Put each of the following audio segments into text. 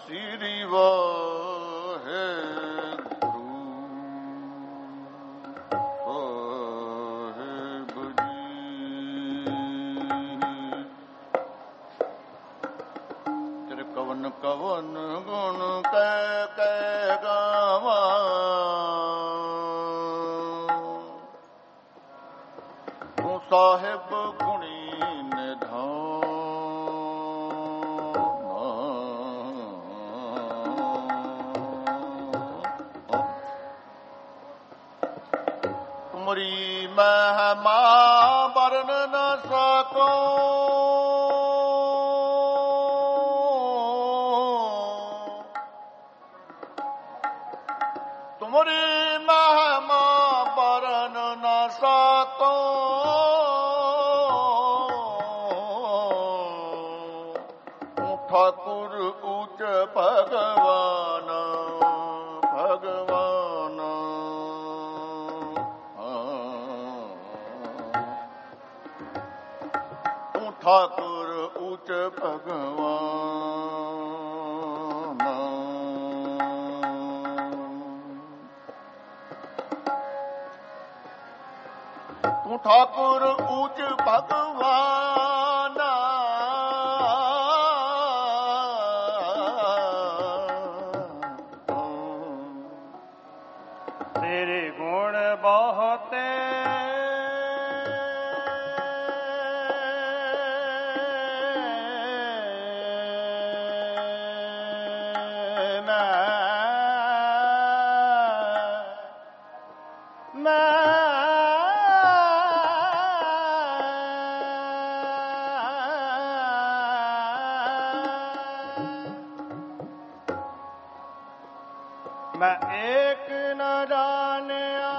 ਸ੍ਰੀ ਵਾਹਿਗੁਰੂ ਸਾਹਿਬ ਜੀ। ਤੇਰੇ ਕਵਨ ਕਵਨ ਗੁਣ ਕਹਿ ਕਹਿ ਗਾਵਾਂ, ਤੂੰ ਸਾਹਿਬ ਗੁਣੀ ਨਿਧਾਨ। ਤੁਮਰੀ ਮਹਿਮਾ ਵਰਨ ਨ ਸਕੋ, ਤੁਮਰੀ ਮਹਿਮਾ ਵਰਨ ਨ ਸਕੋ। ਠਾਕੁਰ ਉੱਚ ਭਗਵਾਨ ਭਗਵਾਨ। ਤੂੰ ਠਾਕੁਰ ਉੱਚ ਭਗਵਾਨ। ਤੂੰ ਠਾਕੁਰ ਉੱਚ ਭਗਵਾਨ। ਤੇਰੇ ਗੁਣ ਬਹੁਤੇ ਮੈਂ ਏਕ ਨ ਜਾਣਿਆ।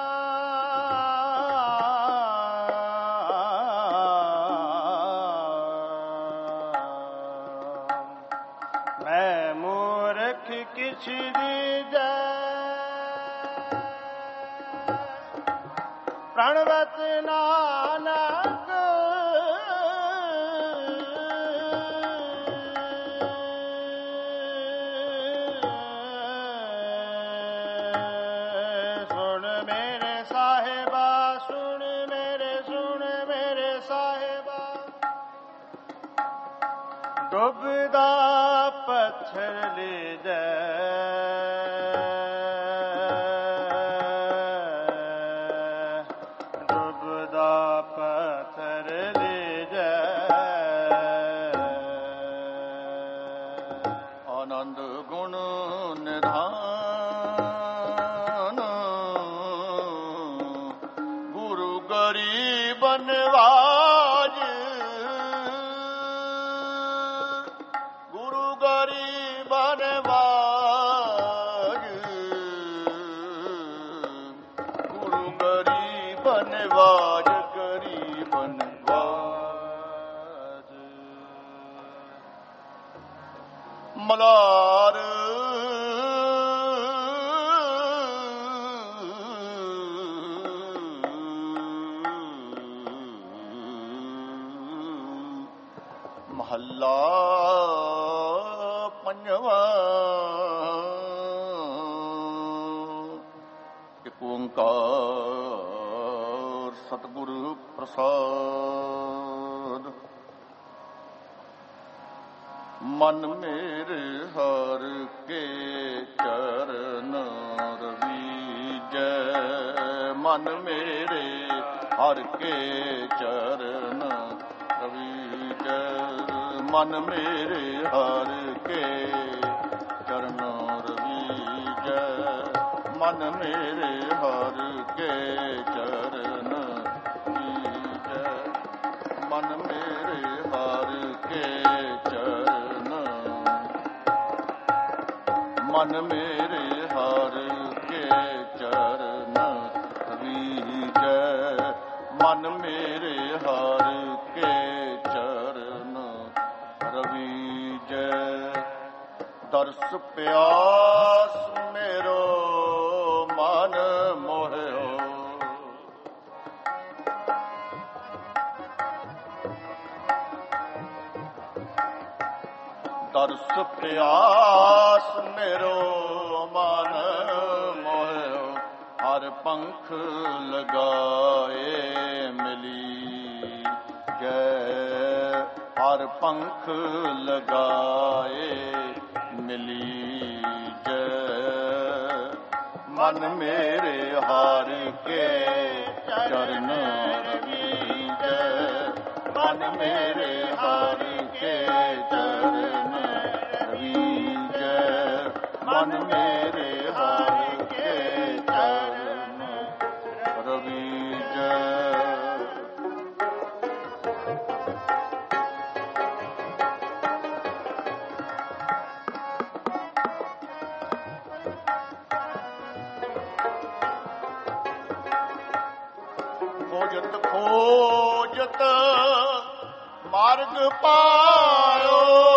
ਮੈਂ ਮੂਰਖ ਕਿਛ ਦੀਜੈ, ਪ੍ਰਣਵਤ ਨਾਨਕ ਡੁੱਬਦਾ ਪੱਥਰ ਲੈ ਜਾ। ਡੁੱਬਦਾ ਪੱਥਰ ਲੈ ਜਾ। ਆਨੰਦ ਗੁਣ ਨਿਧਾਨ, ਗੁਰੂ ਗਰੀਬ ਨਿਵਾਜ। ਗਰੀਬ ਨਿਵਾਜ, ਗੁਰੂ ਗਰੀਬ ਨਿਵਾਜ, ਗਰੀਬ ਨਿਵਾਜ। ਮਲਾਰ ਮਹੱਲਾ ਪੰਜਵਾਂ। ਇੱਕ ਓੰਕਾਰ ਸਤਿਗੁਰ ਪ੍ਰਸਾਦ। ਮਨ ਮੇਰੇ ਹਰ ਕੇ ਚਰਨ ਰਵੀਜੈ। ਮਨ ਮੇਰੇ ਹਰ ਕੇ ਚਰਨ ਰਵੀਜੈ। ਮਨ ਮੇਰੇ ਹਰ ਕੇ ਚਰਨ ਰਵੀਜੈ। ਮਨ ਮੇਰੇ ਹਰ ਕੇ ਚਰਨ ਰਵੀਜੈ। ਮਨ ਮੇਰੇ ਹਰ ਕੇ ਚਰਨ। ਮਨ ਮੇਰੇ ਹਰ ਕੇ ਚਰਨ ਰਵੀਜੈ। ਮਨ ਮੇਰੇ ਹਰ ਕੇ ਚਰਨ ਰਵੀਜੈ। ਦਰਸ ਪਿਆਸ ਮੇਰੋ ਮਨ ਮੋਹਿਓ। ਦਰਸ ਪਿਆਸ ਮੇਰੋ ਮਨ ਮੋਹਿਓ ਹਰ ਪੰਖ ਲਗਾਏ ਮਿਲੀ ਜੈ ਹਰ ਪੰਖ ਲਗਾਏ ਮਿਲੀ ਜੈ ਮਨ ਮੇਰੇ ਹਾਰ ਕੇ ਚਰਨ ਰਵੀਜੈ ਮਨ ਮੇਰੇ ਹਾਰ ਕੇ ਚਰਨ ਰਵੀਜੈ ਮਨ ਮੇਰੇ ਹਾਰ ਕੇ ਚਰਨ ਰਵੀਜੈ ਖੋਜਤ ਖੋਜਤ ਮਾਰਗ ਪਾਇਓ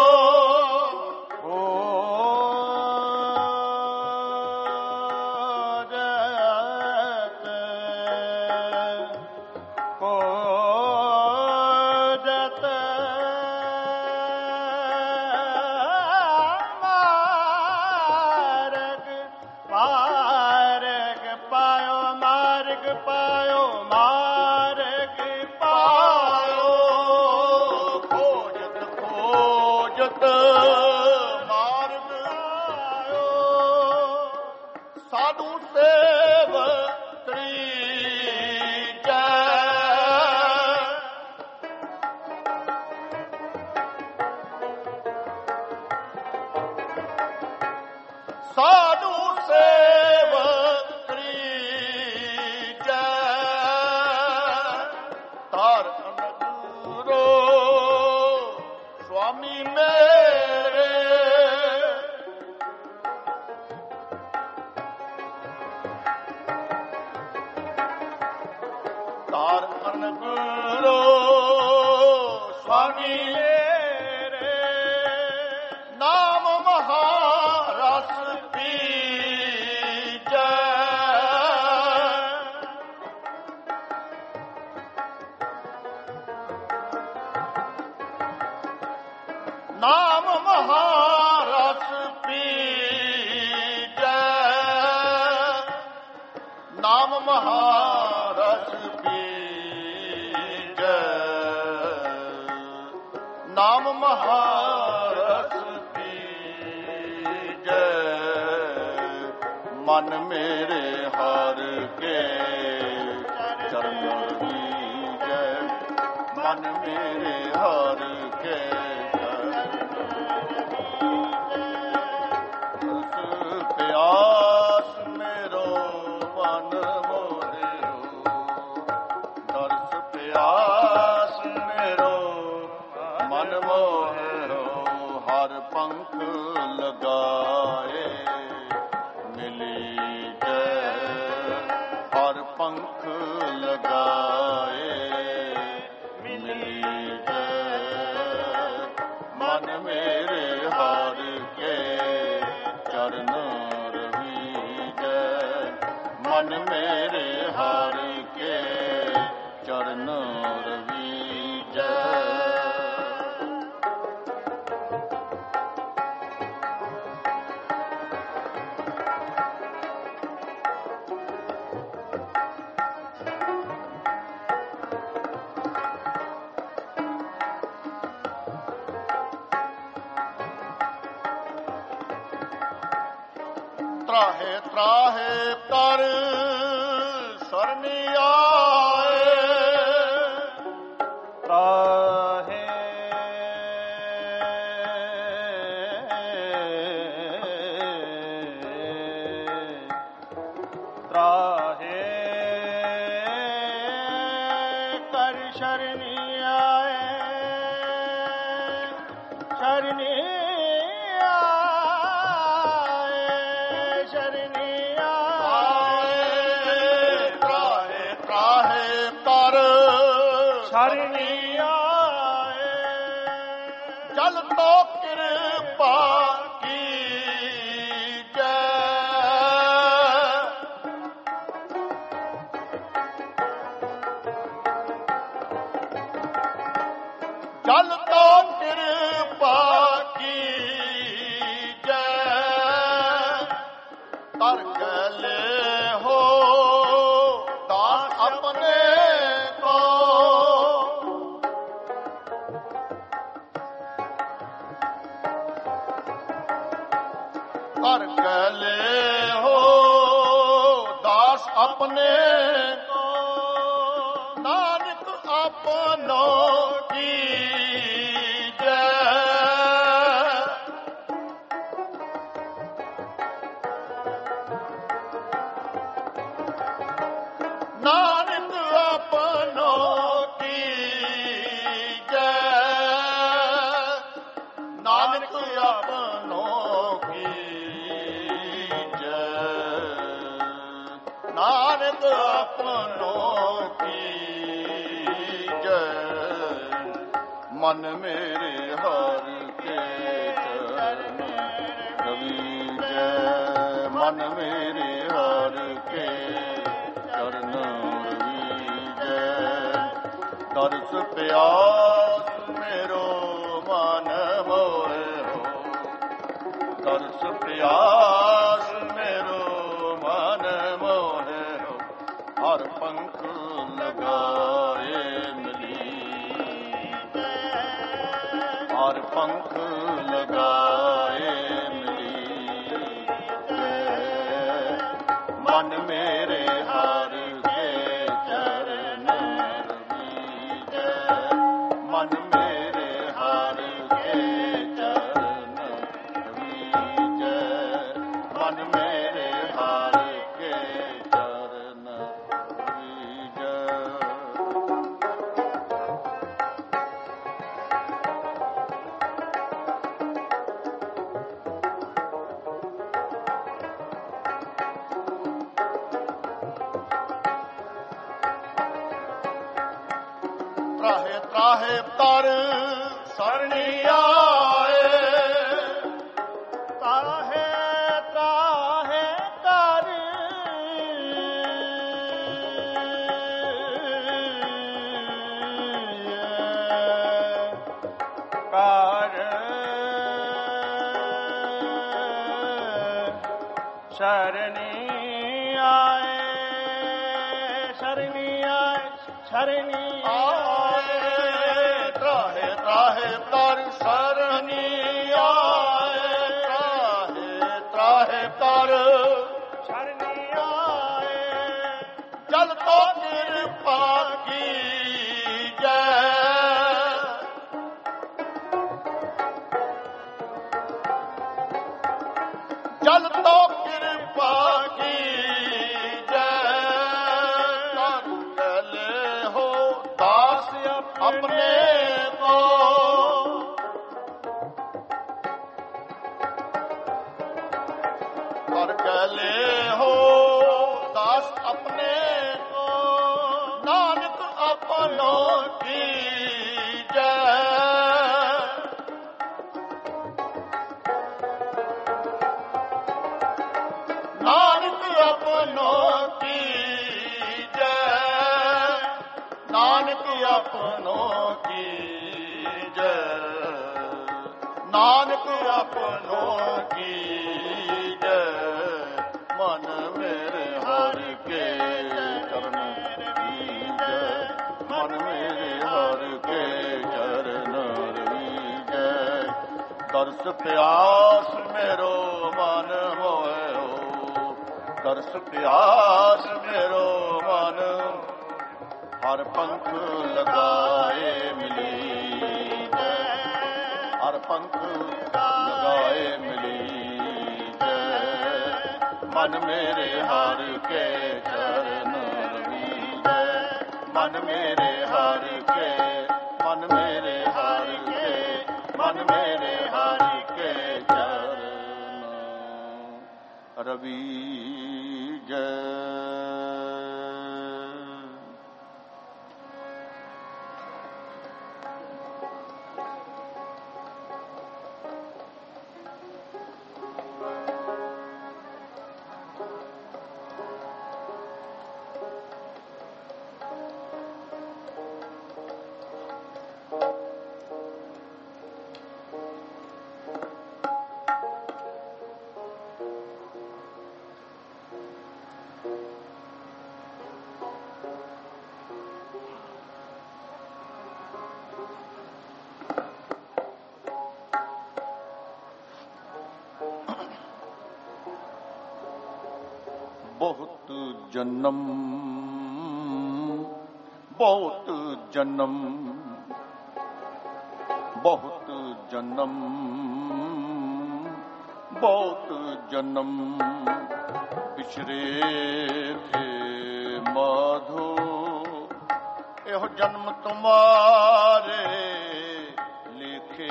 ਖੋਜਤ ਮਾਰਗ ਪਾਇਓ ਮਾਰਗ ਪਾਇਓ ਮਾਰਗ ਪਾਇਓ ਖੋਜਤ ਖੋਜਤ ਮਾਰਗ ਆਇਓ ਸਾਧੂ ਸੇਵ ਤ੍ਰੀਜੈ ਸਾਧੂ ਸੇਵ ਤ੍ਰੀਜੈ ਤਾਰ ਅਨਗੁਰੋ ਸੁਆਮੀ ਮੇਰੇ ਤਾਰ ਅਨਗੁਰੋ ਸੁਆਮੀ ਮੇਰੇ ਨਾਮ ਮਹਾਰਸ ਪੀਜੈ ਨਾਮ ਮਹਾਰਸ ਪੀਜੈ ਨਾਮ ਮਹਾਰਸ ਪੀਜੈ ਨਾਮ ਮਹਾਰਸ ਪੀਜੈ ਮਨ ਮੇਰੇ ਹਾਰ ਕੇ ਚਰਨ ਰਵੀਜੈ ਮਨ ਮੇਰੇ ਹਾਰ ਕੇ ਪਿਆਸ ਮੇਰੋ ਮਨ ਮੋਹਿਓ ਦਰਸ ਪਿਆਸ ਮੇਰੋ ਮਨ ਮੋਹਿਓ ਹਰ ਪੰਖ ਲਗਾਏ ਮਿਲੀ ਜੈ ਹਰ ਪੰਖ ਲਗਾਏ ਮਿਲੀ ਜੈ ਮਨ ਮੇਰੇ ਹਾਰ ਕੇ ਚਰਨ ਰਵੀਜੈ ਮਨ ਮੇਰੇ ਹਾਰ ਕੇ ਚਰਨ ਰਵੀਜੈ ਤਰਾਹੇ ਤਰਾਹੇ ਕਰ ਸਰਨੀ ਆਏ ਤਰਾਹੇ ਤਰਾਹੇ ਕਰ ਸ਼ਰਨੀ ਆਏ ਸ਼ਰਨੀ ਸ਼ਰਨੀ ਆਏ ਜਲ ਤੋ ਕਿਰਪਾ ਕੀਜੈ ਜਲ ਤੋ ਕਿਰਪਾ ਕੀਜੈ अपने को नानक अपनों की नानक अपनों की जय, नानक अपनों की जय, नानक अपनों की जय। मन मेरे हर के चरण रवि जय, मन मेरे हर के चरण तरस प्यास मेरो मन मोहे हो, तरस प्यास मेरो मन मोहे हो। हर पंख लगाए मिली, हर पंख लगाए मिली, मन मेरे हर के चरण मन मेरे हर के चरण जय, मन मेरे हर के चरण जय। त्राहे त्राहे तर सरणी आए, त्राहे त्राहे तर कर शरणी आए, शरणी आए, शरणी त्राहे त्राहे तर सरणी आए, त्राहे त्राहे तर सरणी आए। जल तो कृपा की जय, जल तो कृपा की जय। कर हो दास अपने को, कर गले हो दास अपने को, नानक अपनों की जय, नानक अपनों की जय, नानक अपनों की जय, नानक अपनों की जय। मन मेरे हर के चरण जय, मन मेरे हर के चरण जय। दर्श प्यास मेरो मन मोहे हो, दर्श प्यास मेरो मन हर पंख लगाए मिली, हर पंख लगाए मिली जय। मन मेरे हर के चरण रवि जय, मन मेरे हर के, मन मेरे हर के, मन मेरे हर के चरण रवि जय। बहुत जन्म बहुत जन्म बहुत जन्म बहुत जन्म बिछड़े थे माधो एहो जन्म तुम्हारे लिखे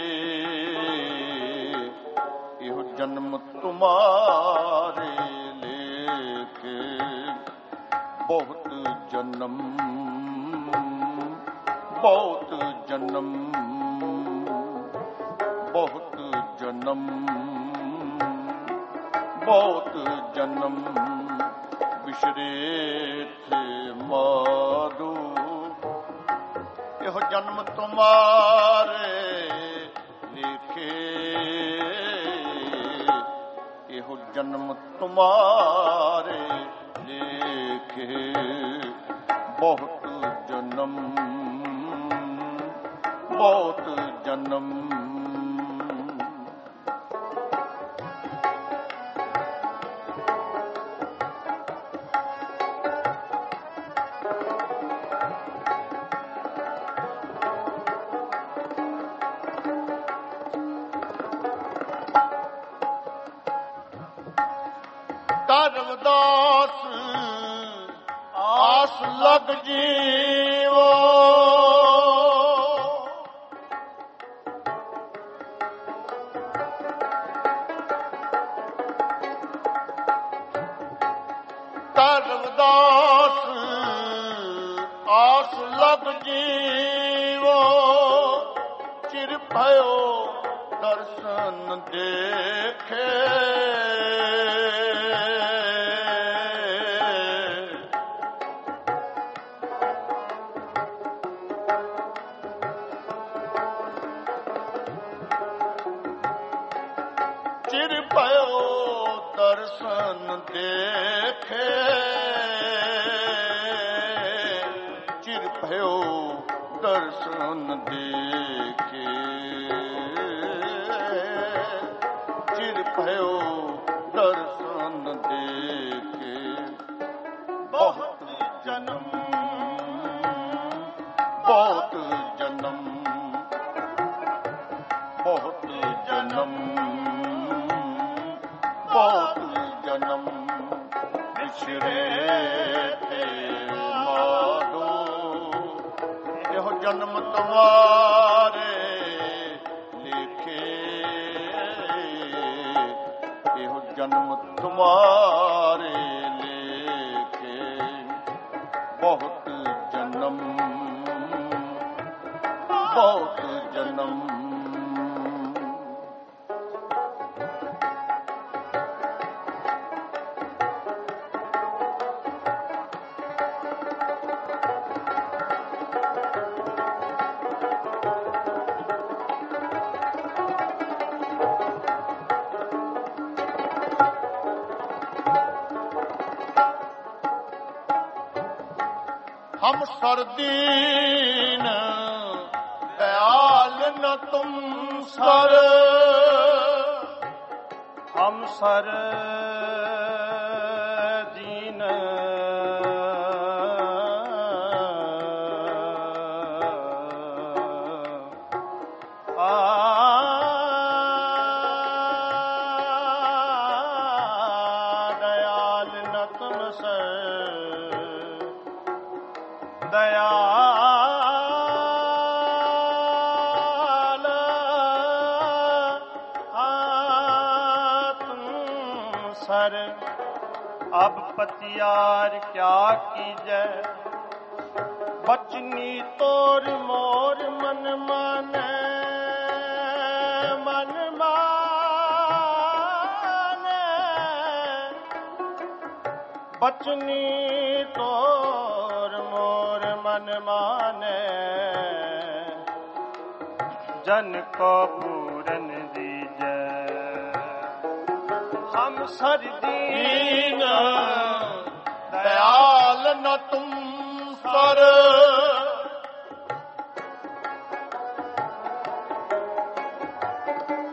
एहो जन्म तुम्हारे लेके बहुत जन्म बहुत जन्म बहुत जन्म बहुत जन्म बिछड़े थे माधो एहो जन्म तुम्हारे लिखे एहो जन्म तुम्हारे लेखे बहुत जन्म बहुत जन्म रविदास आस लग जीवो रविदास आस लग जीवो चिर भयो दर्शन देखे चिर भयो दर्शन देखे चिर भयो दर्शन देखे चिर भयो दर्शन देखे बहुत जन्म बहुत जन्म बहुत जन्म बहुत जन्म बिछड़े थे माधो एहो जन्म तुम्हारे लिखे एहो जन्म तुम्हारे लेके बहुत जन्म बहुत जन्म हम सरदीन दयाल न तुम सर हम सर दीन दयाल न तुम सर दयाल तुम सर अब पतियार क्या कीजै बचनी तोर मोर मन माने मन माने बचनी तोर मोर मन माने जन को पूरन दीजै हम सरदीन दयाल न तुम सर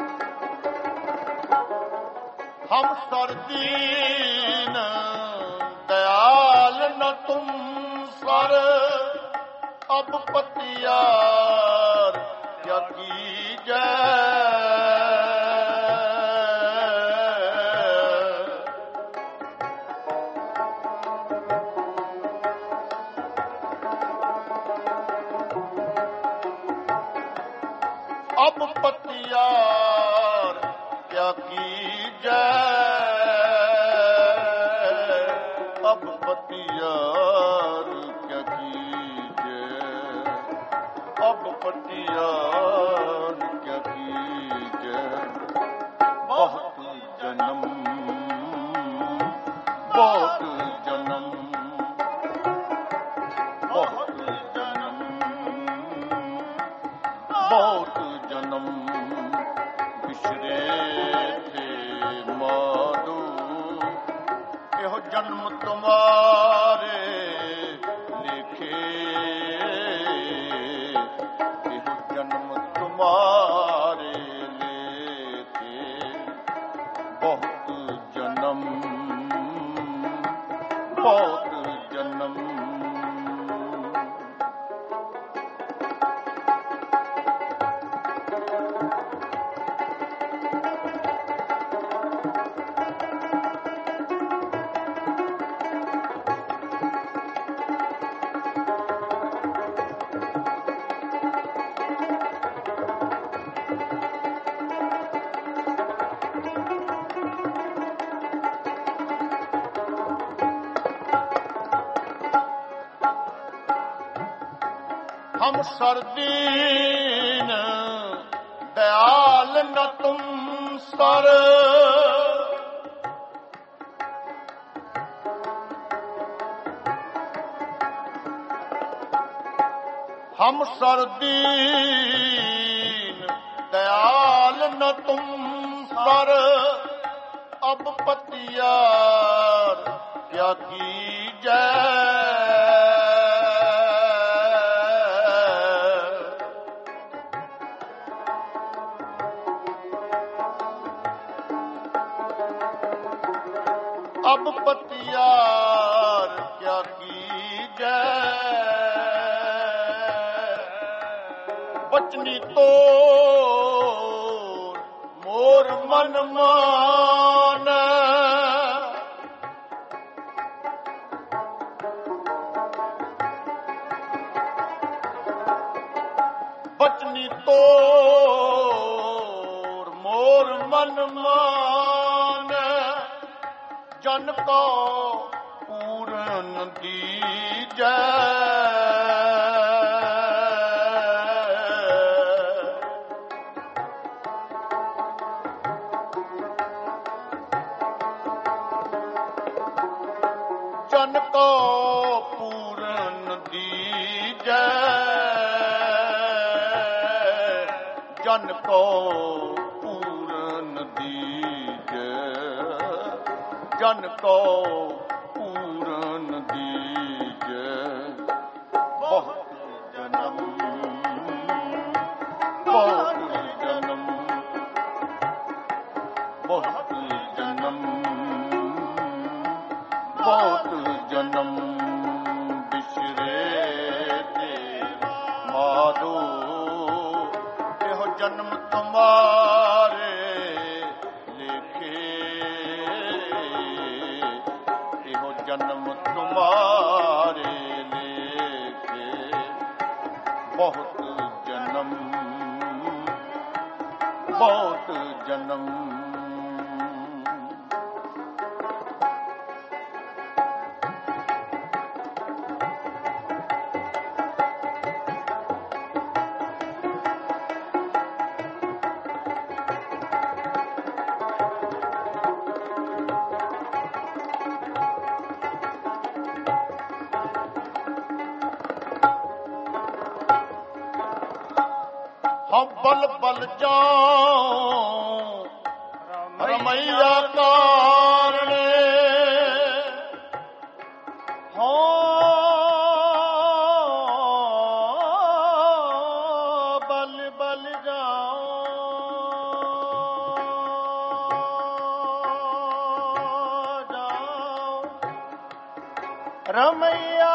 हम सरदीन अब पतियार क्या कीजै, अब पतियार क्या कीजै, अब पतियार क्या कीजै। बहुत जन्म बहुत जन्म बहुत जन्म बहुत जन्म बिछड़े थे माधो, एहो जन्म तुम्हारे लिखे, एहो जन्म तुम्हारे लेखे। बहुत जन्म बहुत जन्म। हम सरदीन दयाल न तुम सर, हम सरदीन दयाल न तुम सर, अब पतियार क्या कीजै, अब पतियार क्या कीजै। बचनी तो मोर मन मान, बचनी तो मोर मन मान, जन को पूरन दीजै, जन को पूरन दीजै, जन को पूरन दीजै, जन को पूरन दीजै। बहुत जन्म बहुत जन्म बहुत जन्म बहुत जन्म बिछड़े थे माधो, एहो जन्म तुम्हारे लिखे, एहो जन्म तुम्हारे लेखे। बहुत जन्म बहुत जन्म। हम बल बल जाऊं रमैया कारणे, हो बल बल जाऊं रमैया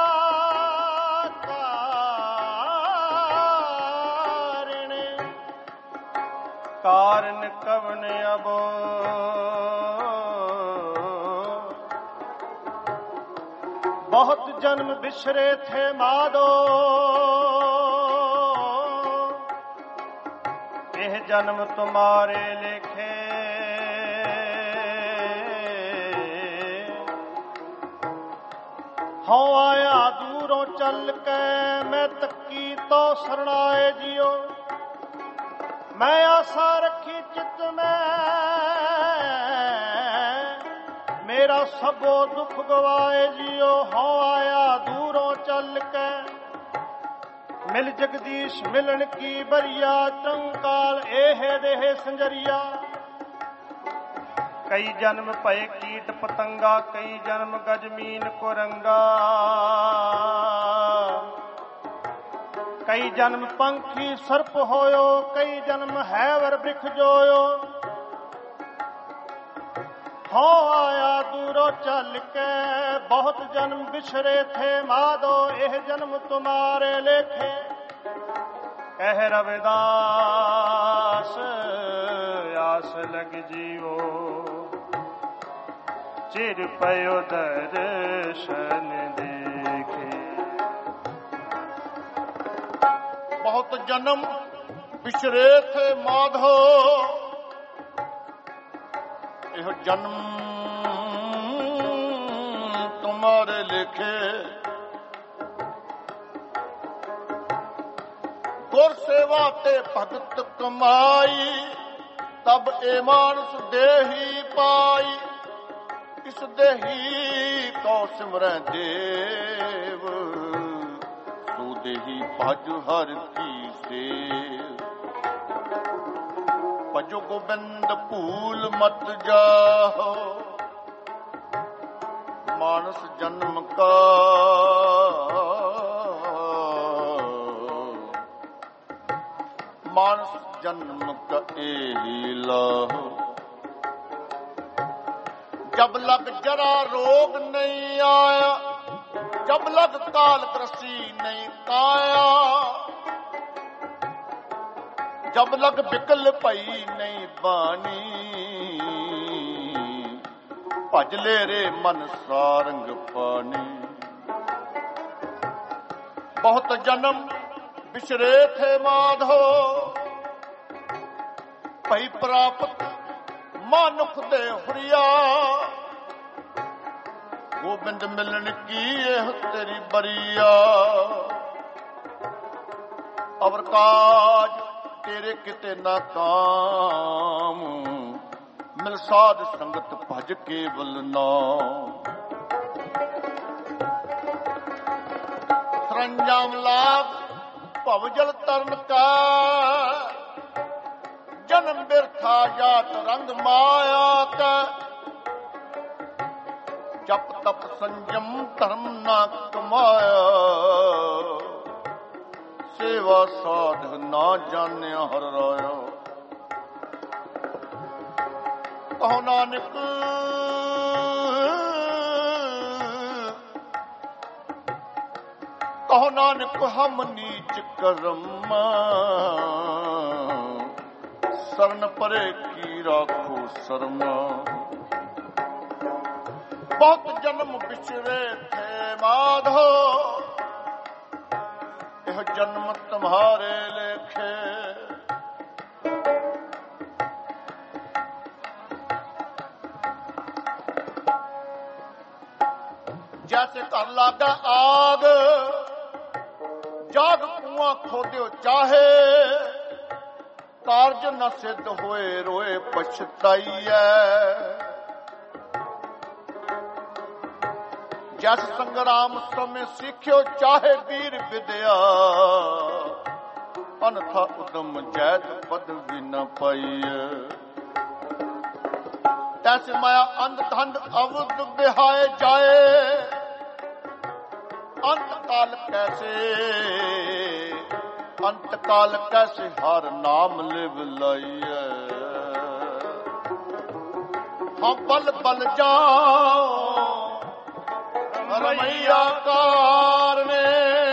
कारण कवन अबो, बहुत जन्म बिछरे थे माधो, ਇਹ ਜਨਮ ਤੁਮਾਰੇ ਲੇਖੇ। ਹਉ ਆਇਆ ਦੂਰੋਂ ਚੱਲ ਕੇ, ਮੈਂ ਤੱਕੀ ਤੋ ਸਰਣਾਏ ਜਿਉ। ਮੈਂ ਆਸਾ ਰੱਖੀ ਚਿਤ ਮੈਂ, ਮੇਰਾ ਸਭੋ ਦੁੱਖ ਗਵਾਏ ਜਿਉ। ਹਉ ਆਇਆ ਦੂਰੋਂ ਚੱਲ ਕੇ, ਮਿਲ ਜਗਦੀਸ਼ ਮਿਲਣ ਕੀ ਬਰੀਆ। ਚੰਕਾਲ ਇਹ ਦੇਹ ਸੰਜਰੀਆ। ਕਈ ਜਨਮ ਭਏ ਕੀਟ ਪਤੰਗਾ, ਕਈ ਜਨਮ ਗਜਮੀਨ ਕੁਰੰਗਾ। ਕਈ ਜਨਮ ਪੰਖੀ ਸਰਪ ਹੋਇਓ, ਕਈ ਜਨਮ ਹੈਵਰ ਬ੍ਰਿਖ ਜੋਇਓ। ਹਉ ਆਇਆ ਦੂਰੋਂ ਚੱਲ ਕੇ, ਬਹੁਤ ਜਨਮ ਬਿਛਰੇ ਥੇ ਮਾਧੋ। ਇਹ ਜਨਮ ਤੁਮਾਰੇ ਲੇਖੇ। ਕਹਿ ਰਵਿਦਾਸ ਆਸ ਲਗ ਜੀਵੋ, ਚਿਰ ਪਇਓ ਦਰਸ਼ਨ ਦੇਖੇ। ਬਹੁਤ ਜਨਮ ਬਿਛਰੇ ਥੇ ਮਾਧੋ। ਇਹ ਜਨਮ ਤੁਮਾਰੇ ਲਿਖੇ। ਗੁਰ ਸੇਵਾ ਤੇ ਭਗਤ ਕਮਾਈ, ਤਬ ਇਹ ਮਾਨਸ ਦੇਹੀ ਪਾਈ। ਇਸ ਦੇਹੀ ਕੋ ਸਿਮਰੈ ਦੇਵ, ਸੋ ਦੇਹੀ ਭਜ ਹਰ ਕੀ ਸੇਵ। ਭਜੋ ਗੋਬਿੰਦ ਭੂਲ ਮਤ ਜਾਹੋ, ਮਾਨਸ ਜਨਮ ਕਾ ਮਾਨਸ ਜਨਮ ਕਾ ਏਹੀ ਲਾਹੋ। जब लग जरा रोग नहीं आया, जब लग काल ग्रसी नहीं काया। जब लग बिकल भई नहीं बानी, भज ले रे मन सारंग पानी। बहुत जन्म बिछरे थे माधो, भई प्राप्त मानुख दे हुरिया। गोबिंद मिलन की यह तेरी बरिया। अवर काज तेरे किते ना काम, मिल साध संगत भज केवल नाम। सरंजाम लाभ भवजल तरन का, जन्म बिरथा जात रंग माया का। जप तप संयम धर्म ना कमाया, सेवा साध ना जाने हर राया। कहो नानक कहो नानक हम नीच करम, शरण परे की राखो शर्मा। बहुत जन्म बिछड़े थे माधो, यह जन्म तुम्हारे लेखे। जैसे कर लागा आग, जाग कुआं खोद्यो चाहे। कारज न सिद्ध होए रोए पछताइए। जस संग्राम समय सीख्यो चाहे वीर विद्या, अनथा उदम जैत पदवी न पाइए। तैसे माया अंध धंध अवध बिहाए जाए, अंतकाल कैसे अंतकाल कैसे हर नाम लिव लाइए। हम बल बल जाओ रमैया कारने।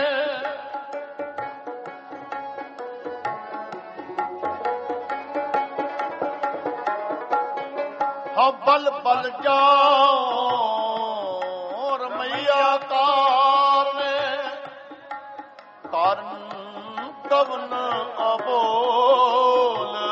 हम बल बल जाओ रमैया कारने। कारण कवन अबोल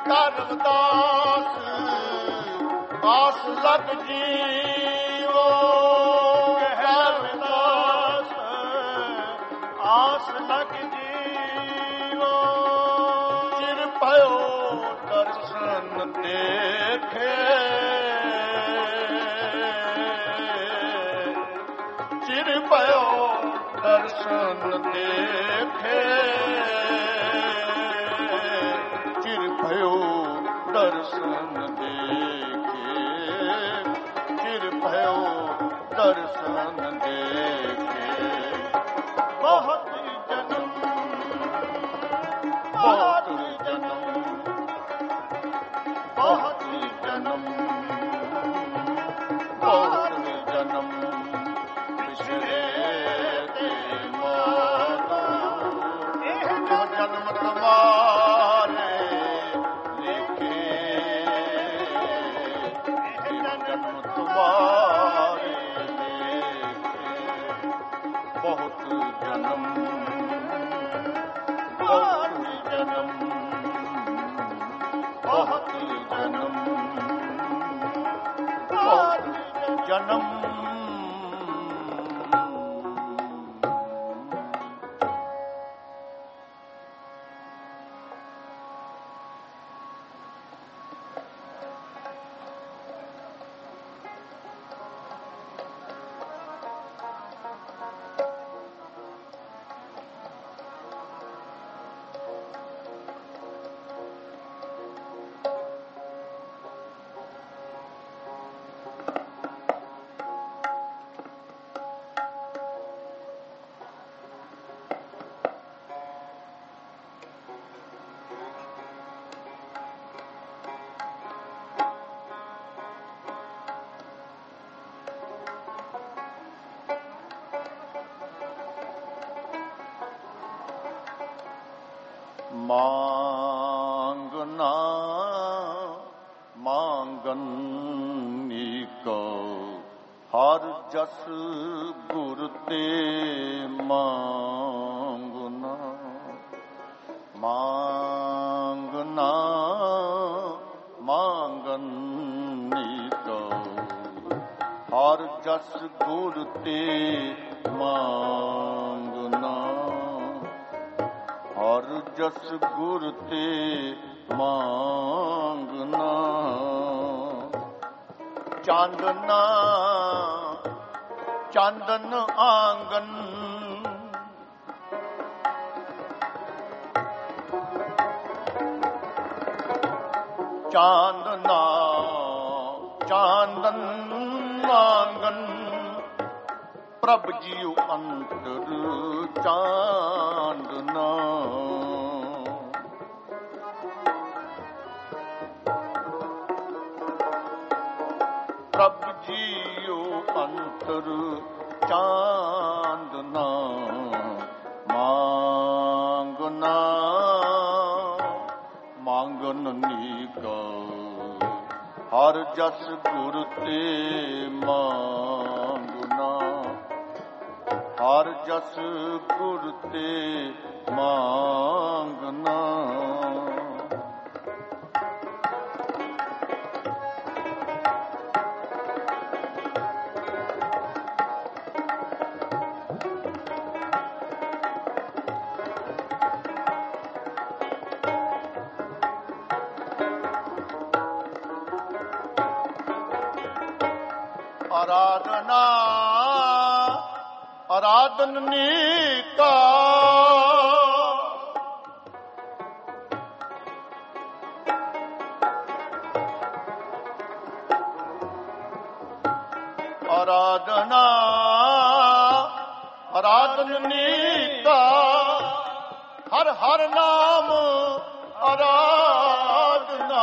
ਰਵਿਦਾਸ ਆਸ ਲਗ ਜੀਵੋ ਰਵਿਦਾਸ ਆਸ ਲਗ ਜੀਵੋ ਚਿਰ ਭਇਓ ਦਰਸ਼ਨ ਦੇਖੇ ਚਿਰ ਭਇਓ ਦਰਸ਼ਨ ਦੇਖੇ ਚਿਰ ਭਇਓ ਦਰਸ਼ਨ ਦੇਖੇ ਚਿਰ ਭਇਓ ਦਰਸ਼ਨ ਦੇਖੇ ਬਹੁਤ ਜਨਮ ਬਹੁਤ ਜਨਮ ਬਹੁਤ ਜਨਮ ਬਹੁਤ ਜਨਮ ਵਿਛੜੇ ਤੇ ਮਾਨੋ ਇਹ ਜੋ ਜਨਮ ਤੁਮਾਰੇ ਲੇਖੇ ਇਹ ਜਨਮ ਤੁਮਾਰੇ ਲੇਖੇ ਬਹੁਤ ਜਨਮ ਬਹੁਤ ਜਨਮ ਬਹੁਤ ਜਨਮ ਬਹੁਤ ਜਨਮ ਮੰਗਨਾ ਮੰਗਨੀ ਕੋ ਹਰ ਜਸ ਗੁਰ ਤੇ ਮੰਗਨਾ ਮੰਗਨਾ ਮੰਗਨੀ ਕੋ ਹਰ ਜਸ ਗੁਰ ਤੇ ਮੰਗਨਾ ਹਰ ਜਸ ਗੁਰ ਤੇ ਮੰਗਨਾ ਚਾਂਦਨਾ ਚਾਂਦਨ ਆਂਗਨ ਚਾਂਦਨਾ ਚਾਂਦਨ ਆਂਗਨ ਪ੍ਰਭ ਜੀਉ ਅੰਤਰ ਚਾਂਦਨਾ ਪ੍ਰਭ ਜੀਉ ਅੰਤਰ ਚਾਂਦਨਾ ਮੰਗਨਾ ਮੰਗਨ ਨੀਕਾ ਹਰ ਜਸ ਗੁਰ ਤੇ ਮੰਗਨਾ ਹਰ ਜਸ ਗੁਰ ਤੇ ਮੰਗਨਾ ਆਰਾਧਨਾ ਆਰਾਧਨੀ ਕਾ ਆਰਾਧਨਾ ਆਰਾਧਨੀ ਕਾ ਹਰ ਹਰ ਨਾਮ ਆਰਾਧਨਾ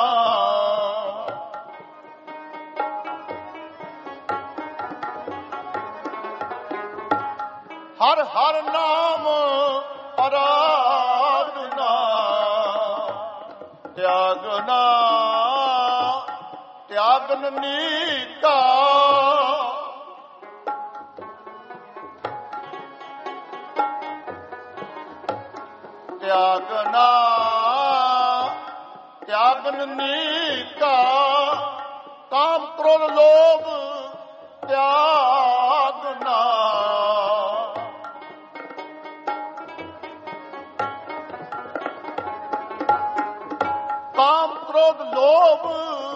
ਹਰ ਹਰ ਨਾਮ ਆਰਾਧਨਾ ਤਿਆਗਨਾ ਤਿਆਗਨ ਨੀਤਾ ਤਿਆਗਨਾ ਤਿਆਗਨ ਜਾਗਨਨੀ ਕਾ ਕਾਮ ਕ੍ਰੋਧ ਲੋਭ ਤਿਆਗਨਾ ਕਾਮ ਕ੍ਰੋਧ ਲੋਭ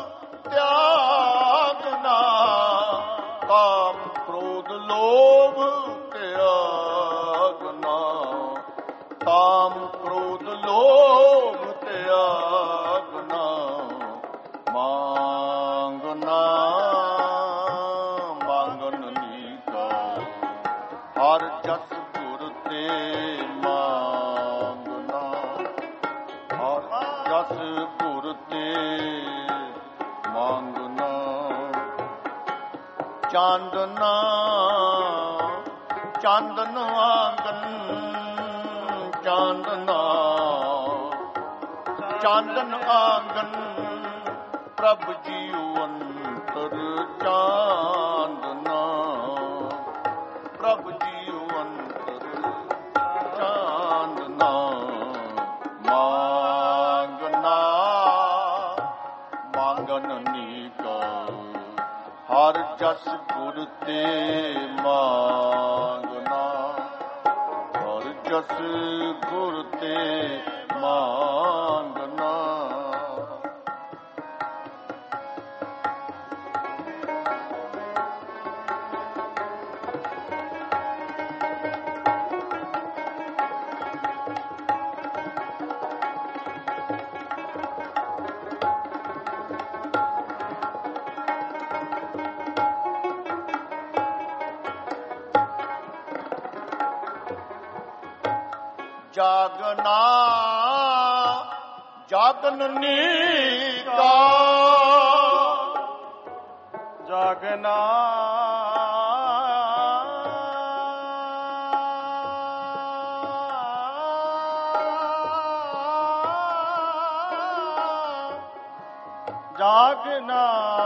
ਤਿਆਗਨਾ ਕਾਮ ਕ੍ਰੋਧ ਲੋਭ ਤਿਆਗਨਾ ਕਾਮ ਕ੍ਰੋਧ ਲੋਭ ਤਿਆਗਨਾ ਮੰਗਨਾ ਮੰਗਨ ਨੀਕਾ ਹਰ ਜਸ ਗੁਰ ਤੇ ਮੰਗਨਾ ਹਰ ਜਸ ਗੁਰ ਤੇ ਮੰਗਨਾ ਚਾਂਦਨਾ ਚਾਂਦਨ ਆਂਗਨ ਚਾਂਦਨਾ ਚਾਂਦਨ ਆਂਗਨ ਪ੍ਰਭ ਜੀਉ ਅੰਤਰ ਚਾਂਦਨਾ ਪ੍ਰਭ ਜੀਉ ਅੰਤਰ ਚਾਂਦਨਾ ਮੰਗਨਾ ਮੰਗਨ ਨੀਕਾ ਹਰ ਜਸ ਗੁਰ ਤੇ ਮੰਗਨਾ ਹਰ ਜਸ ਗੁਰ ਤੇ ਮੰਗਨਾ ਜਾਗਨਾ ਜਾਗਨਨੀ ਕਾ ਜਾਗਨਾ ਜਾਗਨਾ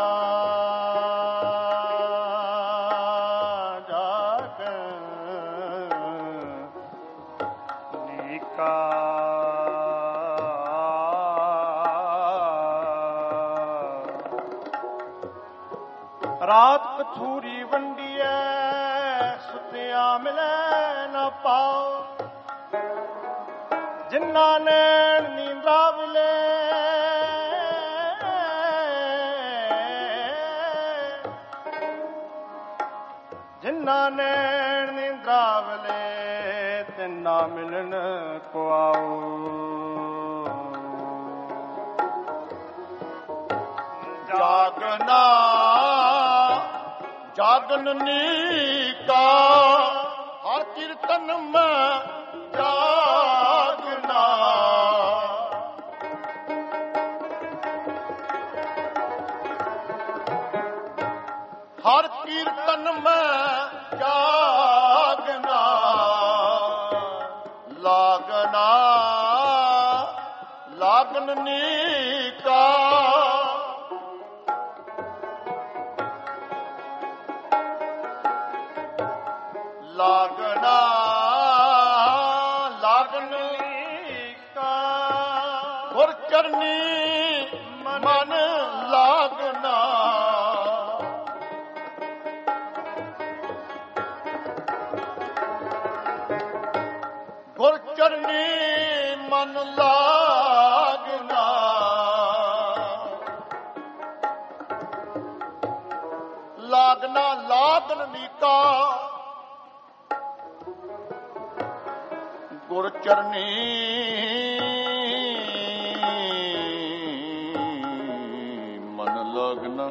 ਰਾਤ ਕਥੂਰੀ ਵੰਡੀਐ ਸੁਤਿਆਂ ਮਿਲੈ ਨਾ ਪਾਓ ਜਿਨ੍ਹਾਂ ਨੈਣ ਨੀਂਦਰਾ ਵਿਲੇ ਜਿਨ੍ਹਾਂ ਨੈਣ ਨੀਂਦਰਾ ਵਿਲੇ ਤਿੰਨਾ ਮਿਲਣ ਕੋ ਆਓ ਜਾਗਨਾ ਜਾਗਨਨੀ ਕਾ ਹਰ ਕੀਰਤਨ ਮੈਂ ਜਾਗਨਾ ਹਰ ਕੀਰਤਨ ਮੈਂ ਜਾਗਨਾ ਲਾਗਨਾ ਲਾਗਨਨੀ ਕਾ ਲਾਗਨਾ ਲਾਗਨ ਕਾ ਗੁਰ ਚਰਨੀ ਮਨ ਲਾਗਨਾ ਗੁਰ ਚਰਨੀ ਮਨ ਲਾਗਨਾ ਲਾਗਨਾ ਲਾਗਨ ਨੀਕਾ ਗੁਰ ਚਰਨੀ ਮਨ ਲਗਨਾ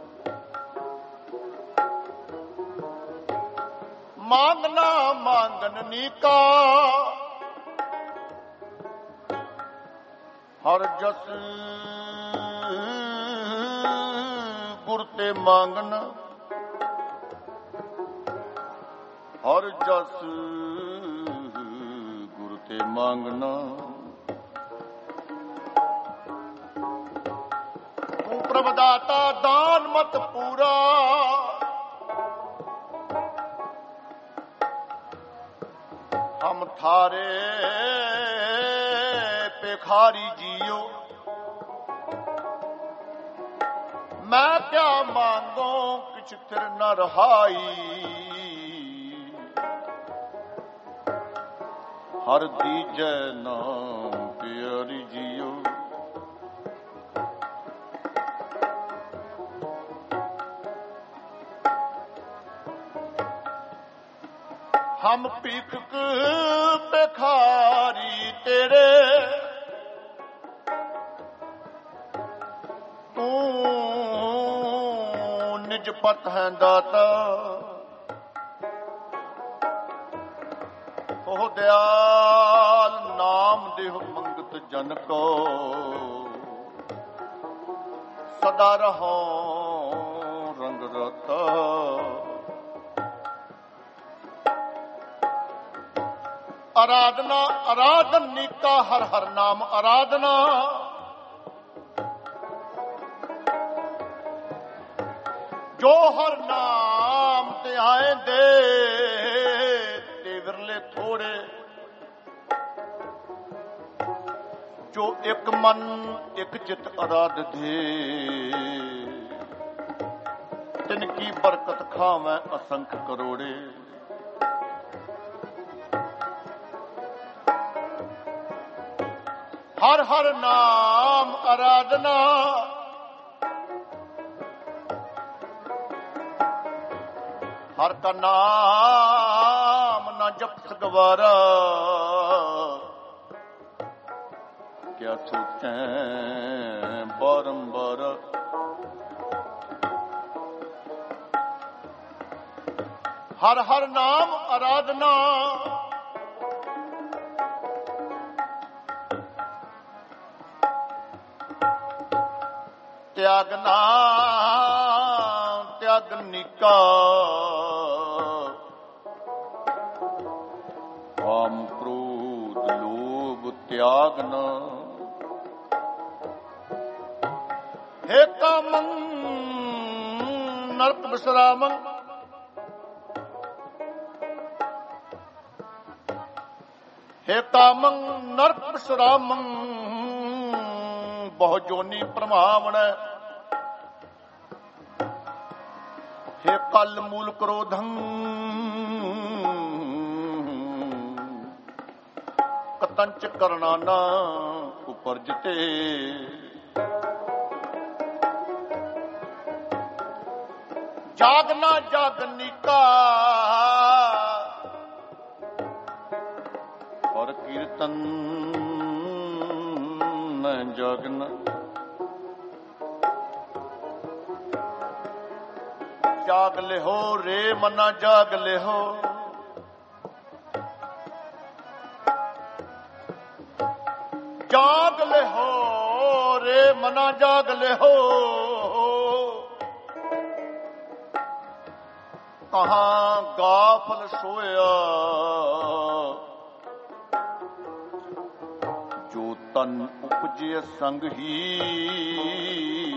ਮੰਗਨਾ ਮੰਗਨ ਨੀਕਾ ਹਰ ਜਸ ਗੁਰ ਤੇ ਮੰਗਨਾ ਹਰ ਜਸ ਗੁਰ ਤੇ ਮੰਗਨਾ ਤੂੰ ਪ੍ਰਭ ਦਾਤਾ ਦਾਨ ਮਤ ਪੂਰਾ ਹਮ ਥਾਰੇ ਭਿਖਾਰੀ ਜੀਓ ਮੈਂ ਕਿਆ ਮੰਗੋ ਕਿਛ ਥਿਰ ਨ ਰਹਾਈ। ਹਰ ਦੀਜੈ ਨਾਮ ਪਿਆਰੀ ਜੀਓ। ਹਮ ਭੀਖਕ ਭਿਖਾਰੀ ਤੇਰੇ, ਤੂੰ ਨਿਜ ਪਤ ਹੈ ਦਾਤਾ। ਉਹ ਦਿਆਲ ਨਾਮ ਦੇਹ ਮੰਗਤ ਜਨ ਕੋ, ਸਦਾ ਰਹੋ ਰੰਗ ਰਤਾ। ਆਰਾਧਨਾ ਆਰਾਧਨ ਨੀਕਾ ਹਰ ਹਰ ਨਾਮ ਆਰਾਧਨਾ। ਜੋ ਹਰ ਨਾਮ ਤੇ ਆਏ ਦੇ, ਤੇ ਵਿਰਲੇ ਥੋੜੇ। ਜੋ ਇੱਕ ਮਨ ਇੱਕ ਚਿਤ ਆਰਾਧਦੇ, ਤਿਨ ਕੀ ਬਰਕਤ ਖਾਵੈ ਅਸੰਖ ਕਰੋੜੇ। ਹਰ ਹਰ ਨਾਮ ਆਰਾਧਨਾ, ਹਰ ਕਾ ਨਾਮ ਨਾ ਜਪਤ ਗਵਾਰਾ। ਕਿਆ ਸੋਚੈ ਬਾਰੰਬਾਰ। ਹਰ ਹਰ ਨਾਮ ਆਰਾਧਨਾ, ਤਿਆਗਨਾ ਤਿਆਗਨਿਕਾ। ਕਾਮ ਕ੍ਰੋਧ ਲੋਭ ਤਿਆਗਨਾ। ਹੇ ਕਾਮੰ ਨਰਕ ਵਿਸਰਾਮੰ, ਹੇ ਕਾਮੰ ਨਰਕ ਵਿਸਰਾਮੰ। ਬਹੁ ਜੋਨੀ ਭਰਮਾਵਣੈ, ਹੇ ਕਲ ਮੂਲ ਕ੍ਰੋਧੰ। ਕਤੰਚ ਕਰਨਾ ਨਾ ਉਪਰਜਤੇ। ਜਾਗਨਾ ਜਾਗਨਿਕਾ, ਔਰ ਕੀਰਤਨ ਨ ਜਾਗਨਾ। ਜਾਗ ਲਿਹੋ ਰੇ ਮਨਾ ਜਾਗ ਲਿਹੋ। ਜਾਗ ਲਿਹੋ ਰੇ ਮਨਾ ਜਾਗ ਲਿਹੋ। ਕਹਾਂ ਗਾਫਲ ਸੋਇਆ, ਜੋ ਤਨ ਉਪਜੇ ਸੰਗ ਹੀ।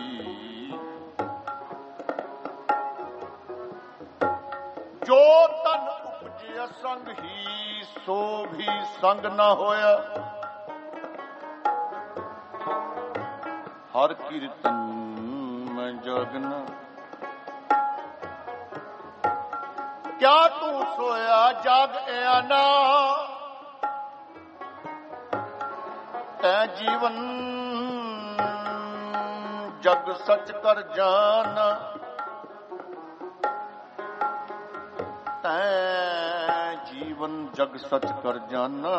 ਜੋ ਤਨ ਉਪਜਿਆ ਸੰਗ ਹੀ, ਸੋ ਵੀ ਸੰਗ ਨਾ ਹੋਇਆ। ਹਰ ਕੀਰਤਨ ਮੈਂ ਜਾਗਨਾ। ਕਿਆ ਤੂੰ ਸੋਇਆ ਜਾਗ ਆਨਾ, ਤੈ ਜੀਵਨ ਜਗ ਸਚ ਕਰ ਜਾਨ। ਤੈ ਜੀਵਨ ਜਗ ਸਚ ਕਰ ਜਾਨਾ।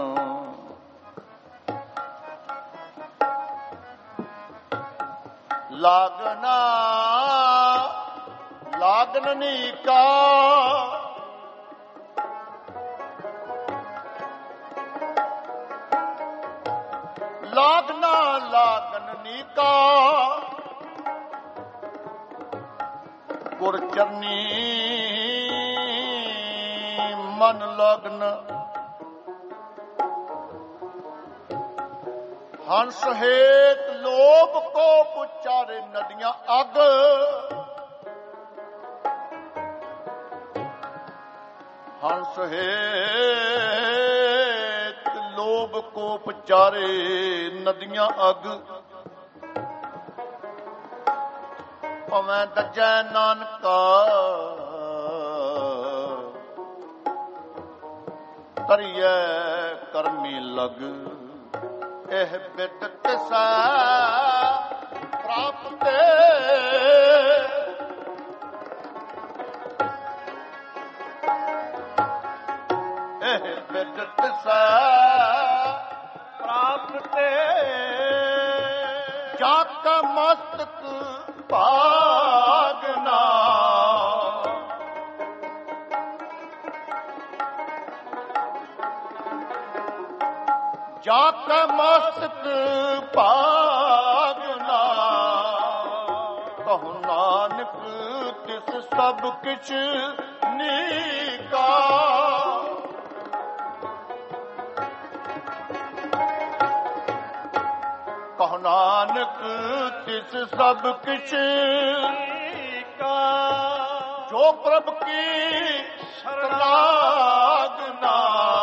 ਲਾਗਨਾ ਲਾਗਨ ਨੀਕਾ, ਲਾਗਨਾ ਲਾਗਨ ਨੀਕਾ। ਗੁਰ ਚਰਨੀ ਮਨ ਲਗਨ। ਹੰਸ ਹੇਤ ਲੋਭ ਕੋ ਪੁਚਾਰੇ ਨਦੀਆਂ ਅਗ। ਹੰਸ ਹੇਤ ਲੋਭ ਕੋ ਪੁਚਾਰੇ ਨਦੀਆਂ ਅਗ। ਭਵੇਂ ਦੱਜੈ ਨਾਨਕਾ ਤਰੀਐ ਕਰਮੀ ਲਗ ਇਹ ਬਿਦ ਤਿਸੈ ਪ੍ਰਾਪਤੇ ਇਹ ਬਿਦ ਤਿਸੈ ਪ੍ਰਾਪਤੇ ਜਾ ਕਾ ਮਸਤਕ ਭਾਗਨਾ ਜਾ ਕਾ ਮਸਤਕ ਭਾਗਨਾ ਕਹੁ ਨਾਨਕ ਤਿਸ ਸਭ ਕਿਛ ਨੀਕਾ ਕਹੁ ਨਾਨਕ ਤਿਸ ਸਭ ਕਿਛ ਨੀਕਾ ਜੋ ਪ੍ਰਭ ਕੀ ਸ਼ਰਨਾਗਨਾ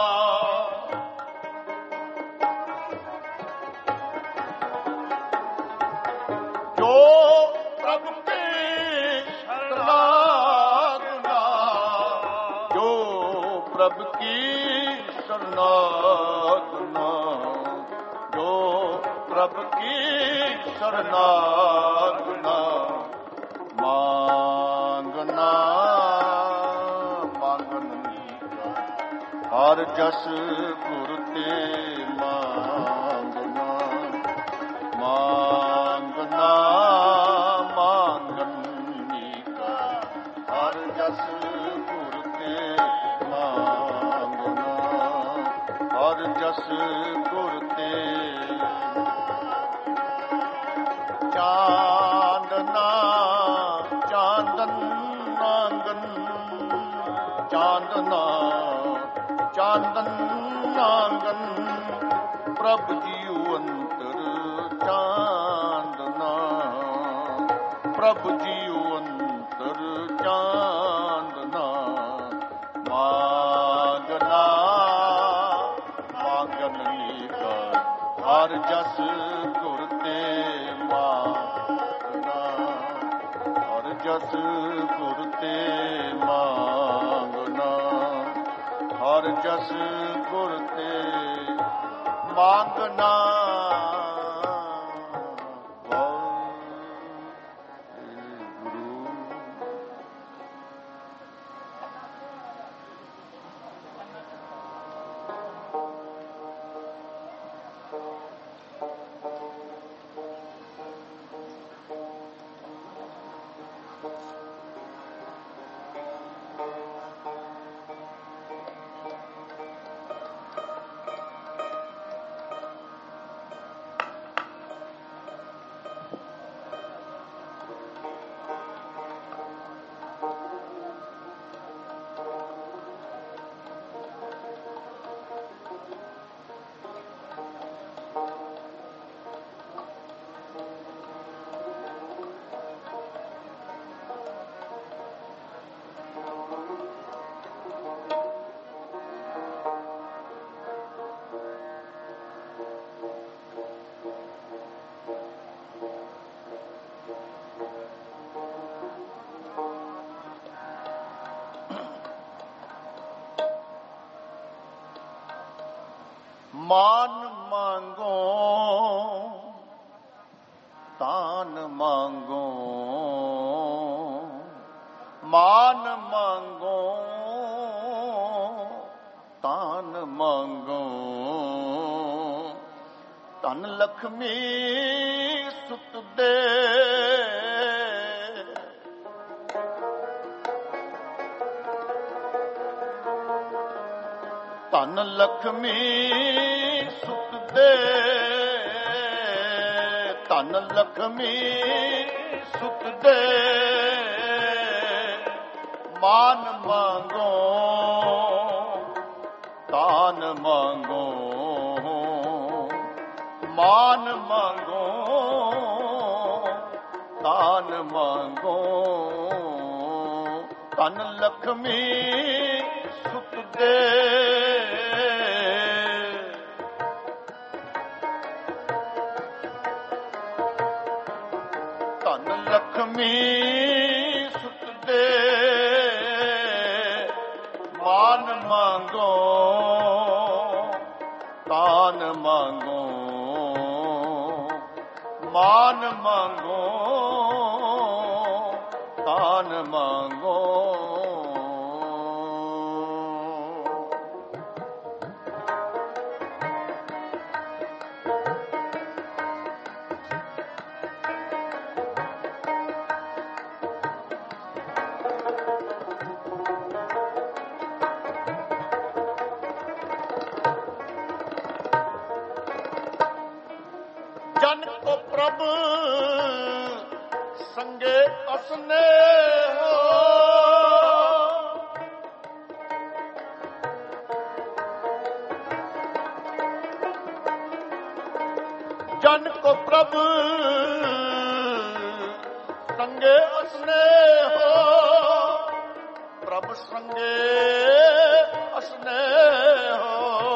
ਜੋ ਪ੍ਰਭ ਕੀ ਸ਼ਰਨਾਗਨਾ ਜੋ ਪ੍ਰਭ ਕੀ ਸ਼ਰਨਾਗਨਾ ਜੋ ਪ੍ਰਭ ਕੀ ਸ਼ਰਨਾਗਨਾ ਮੰਗਨਾ ਮੰਗਨ ਹਰ ਜਸ ਗੁਰ ਤੇ ਮੰਗਨਾ ਮੰਗਨਾ ਮੰਗਨ ਹਰ ਜਸ ਗੁਰ ਤੇ ਮੰਗਨਾ ਹਰ ਜਸ ਗੁਰ ਤੇ ਚਾਂਦਨਾ ਚਾਂਦਨ ਨਾਂਗਨ ਚਾਂਦਨਾ ਚਾਂਦਨ ਨਾਂਗਨ ਪ੍ਰਭ ਜੀਉ ਅੰਤਰ ਚਾਂਦਨਾ ਪ੍ਰਭ ਜੀਉ ਅੰਤਰ ਚਾਂਦਨਾ ਮਾਗਨਾ ਮਾਗਨ ਨੀਕਾ ਹਰ ਜਸ ਗੁਰ ਤੇ ਮੰਗਨਾ ਹਰ ਜਸ ਗੁਰ ਤੇ ਮੰਗਨਾ ਹਰ ਜਸ ਗੁਰ ਤੇ ਮੰਗਨਾ ਮਾਨ ਮੰਗੋ ਤਾਨ ਮੰਗੋ ਮਾਨ ਮੰਗੋ ਤਾਨ ਮੰਗੋ ਧਨ ਲਖਮੀ ਸੁਤ ਦੇ ਧਨ ਲਖਮੀ ਸੁਤ ਦੇ ਧਨ ਲਖਮੀ ਸੁਤ ਦੇ ਮਾਨ ਮੰਗੋ ਤਾਨ ਮੰਗੋ ਮਾਨ ਮੰਗੋ ਤਾਨ ਮੰਗੋ ਧਨ ਲਖਮੀ ਸੁਤ ਦੇ ਧਨ ਲਖਮੀ ਸੁੱਟਦੇ ਮਾਨ ਮੰਗੋ ਤਾਨ ਮੰਗੋ ਮਾਨ ਮੰਗੋ ਤਾਨ ਮੰਗੋ ਜਨ ਕੋ ਪ੍ਰਭ ਸੰਗੇ ਅਸਨੇ ਹੋ ਜਨ ਕੋ ਪ੍ਰਭ ਸੰਗੇ ਅਸਨੇ ਹੋ ਪ੍ਰਭ ਸੰਗੇ ਅਸਨੇ ਹੋ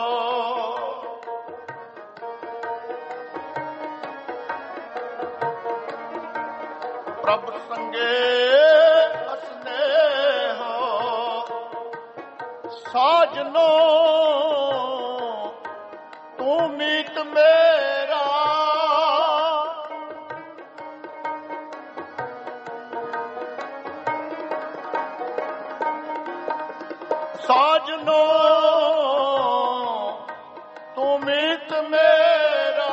ਪ੍ਰਭ ਸੰਗੇ ਅਸਨੇ ਹੋ ਸਾਜਨੋ ਤੂੰ ਮੀਤ ਮੇਰਾ ਸਾਜਨੋ ਤੂੰ ਮੀਤ ਮੇਰਾ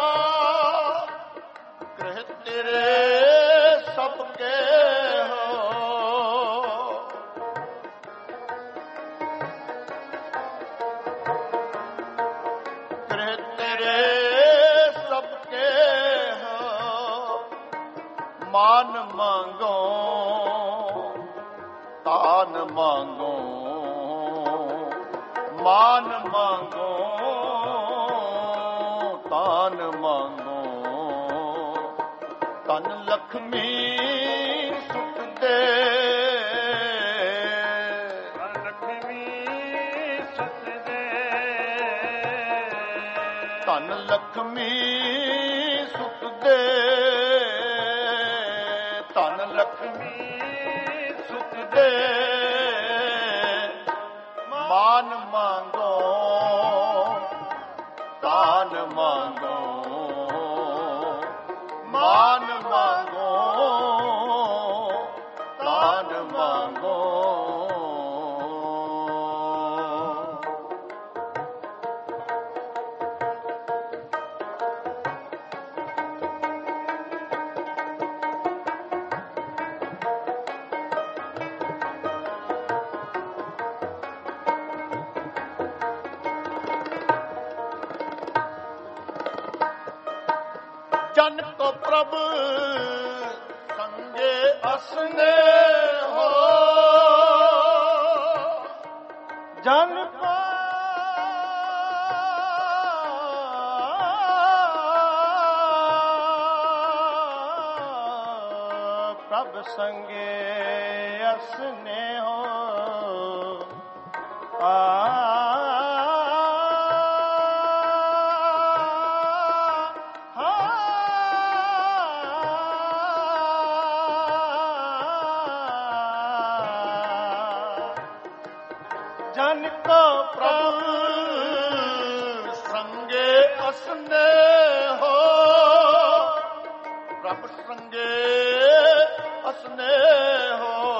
ਗ੍ਰਹਿ ਤੇਰੇ ਸਭ ਕੇ ਹੋ ਗ੍ਰਹਿ ਤੇਰੇ ਸਭ ਕੇ ਹੋ ਮਾਨ ਮੰਗੋ ਤਾਨ ਮੰਗੋ ਮਾਨ ਮੰਗੋ ਤਾਨ ਮੰਗੋ ਧਨ ਲਖਮੀ ਸੁੱਟਦੇ ਧਨ ਲਖਮੀ ਸੁੱਟਦੇ ਧਨ ਲਖਮੀ ਸੁੱਟਦੇ ਧਨ ਲਖਮੀ ਸੁੱਟਦੇ ਮਾਨ ਮੰਗੋ ਤਾਨ ਮੰਗੋ ਮਾਨ ਮੰਗੋ ਤਾਨ ਮੰਗੋ ਜਨ ਕੋ ਪ੍ਰਭ ਸੰਗੇ ਅਸਨੇ ਹੋ ਜਨ ਕੋ ਪ੍ਰਭ ਸੰਗੇ ਅਸਨੇ ਹੋ ਜਨ ਕੋ ਪ੍ਰਭ ਸੰਗੇ ਅਸਨੇ ਹੋ ਪ੍ਰਭ ਸੰਗੇ ਅਸਨੇ ਹੋ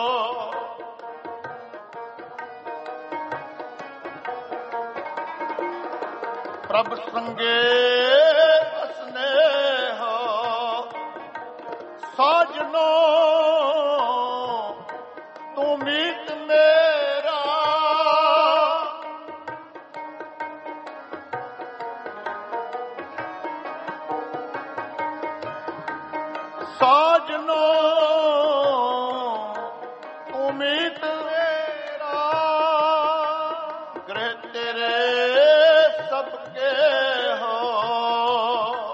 ਪ੍ਰਭ ਸੰਗੇ ਅਸਨੇ ਹੋ ਸਾਜਨੋ ਤੂੰ ਮੀਤ ਮੇਰਾ ਸਾਜਨੋ ਤੂੰ ਮੀਤ ਮੇਰਾ ਗ੍ਰਹਿ ਤੇਰੇ ਸਭ ਕੇ ਹੋ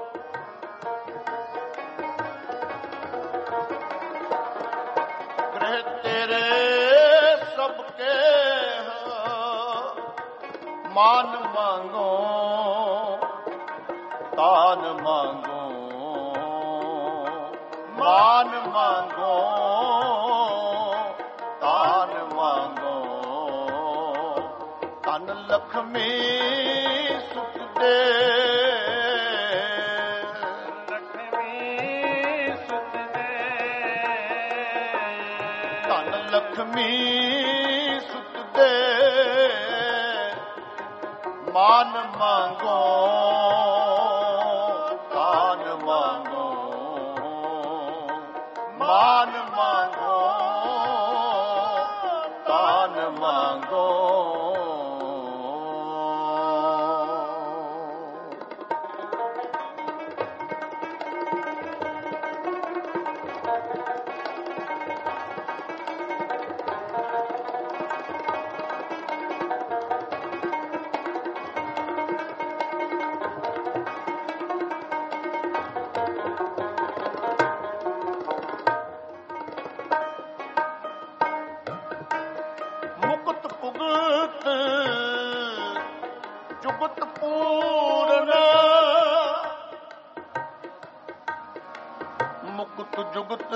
ਗ੍ਰਹਿ ਤੇਰੇ ਸਭ ਕੇ ਹੋ ਮਾਨ ਮੰਗੋ ਤਾਨ ਮੰਗੋ ਮਾਨ ਮੰਗੋ ਤਾਨ ਮੰਗੋ ਧਨ ਲਖਮੀ ਸੁਖ ਦੇ ਲਖਮੀ ਸੁਖ ਦੇ ਮਾਨ ਮੰਗੋ ਤਾਨ ਮੰਗੋ ਮਾਨ ਮੰਗੋ ਤਾਨ ਮੰਗੋ ਜੁਗਤ ਪੂਰਨ ਮੁਕਤ ਜੁਗਤ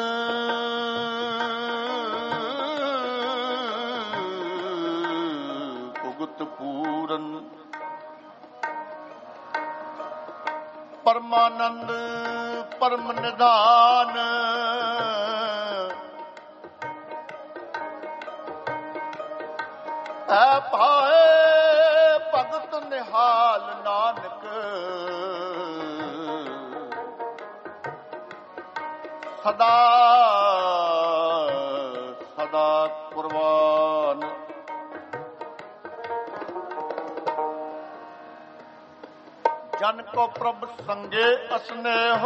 ਭੁਗਤ ਪੂਰਨ ਪਰਮਾਨੰਦ ਪਰਮ ਨਿਧਾਨ ਐ ਭਾਏ ਭਗਤ ਨਿਹਾਲ ਨਾਨਕ ਸਦਾ ਸਦਾ ਕੁਰਬਾਨ ਜਨ ਕੋ ਪ੍ਰਭ ਸੰਗੇ ਅਸਨੇਹ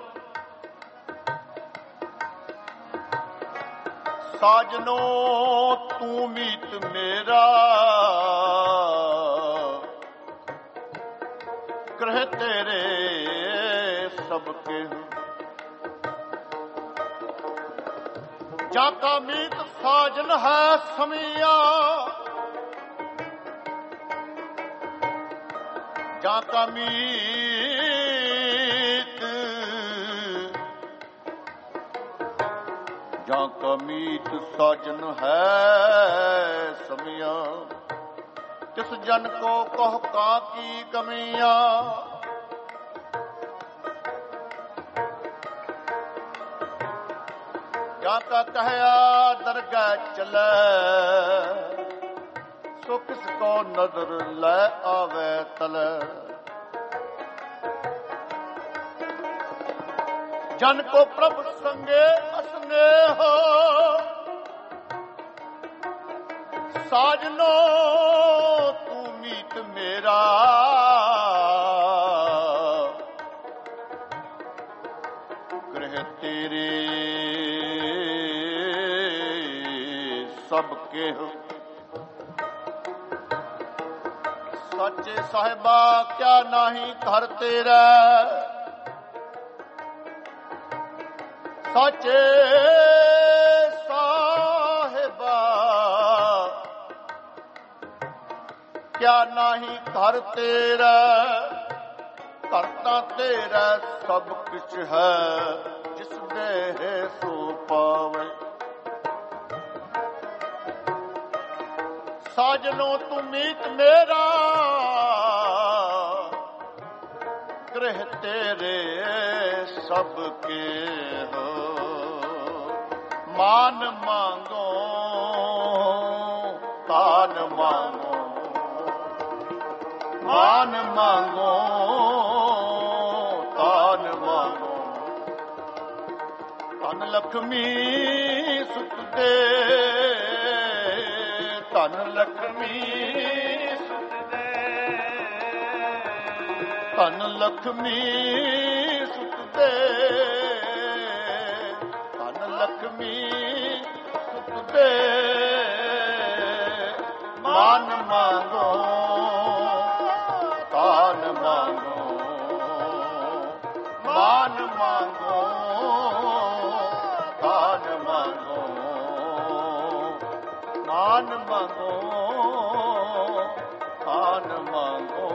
ਸਾਜਨੋ ਤੂੰ ਮੀਤ ਮੇਰਾ ਗ੍ਰਹਿ ਤੇਰੇ ਸਭ ਕੇ ਜਾਂ ਕਾ ਮੀਤ ਸਾਜਨ ਹੈ ਸਮੀਆ ਜਾਂ ਕਾ ਮੀਤ ਜਾਂ ਕਾ ਮੀਤ ਸਾਜਨ ਹੈ ਸਮੀਆ ਤਿਸ ਜਨ ਕੋ ਕਹ ਕਾ ਕੀ ਕਮੀਆਂ ਜਾਂ ਕਾ ਕਹਿਆ ਦਰਗਾਹ ਚਲੈ ਸੋ ਕਿਸ ਕੋ ਨਜ਼ਰ ਲੈ ਆਵੇ ਤਲੈ ਜਨ ਕੋ ਪ੍ਰਭ ਸੰਗੇ ਅਸਨੇਹ ਸਾਜਨੋ ਤੂੰ ਮੀਤ ਮੇਰਾ ਗ੍ਰਹਿ ਤੇਰੇ ਸਭ ਕੇ ਸੱਚੇ ਸਾਹਿਬਾ ਕਿਆ ਨਾਹੀ ਘਰ ਤੇਰਾ ਸੱਚੇ ਸਾਹਿਬਾ ਕਿਆ ਨਾਹੀ ਘਰ ਤੇਰਾ ਘਰ ਤਾਂ ਤੇਰਾ ਸਭ ਕੁਛ ਹੈ ਜਿਸ ਦੇ ਸੋ ਪਾਵੇ ਸਾਜਨੋ ਤੂੰ ਮੀਤ ਮੇਰਾ ਗ੍ਰਹਿ ਤੇਰੇ ਸਭ ਕੇ ਹੋ ਮਾਨ ਮੰਗੋ ਤਾਨ ਮੰਗੋ ਮਾਨ ਮੰਗੋ ਤਾਨ ਮੰਗੋ ਧਨ ਲਖਮੀ ਸੁਖ ਦੇ ਧਨ ਲਖਮੀ ਸੁਖ ਦੇ ਧਨ ਲਖਮੀ ਸੁਖ ਦੇ ਧਨ ਲਖਮੀ ਸੁਖ ਦੇ ਮਾਨ ਮੰਗੋ ਤਾਨ ਮੰਗੋ ਮਾਨ ਮੰਗੋ ਤਾਨ ਮੰਗੋ ਮਾਨ ਮੰਗੋ ਤਾਨ ਮੰਗੋ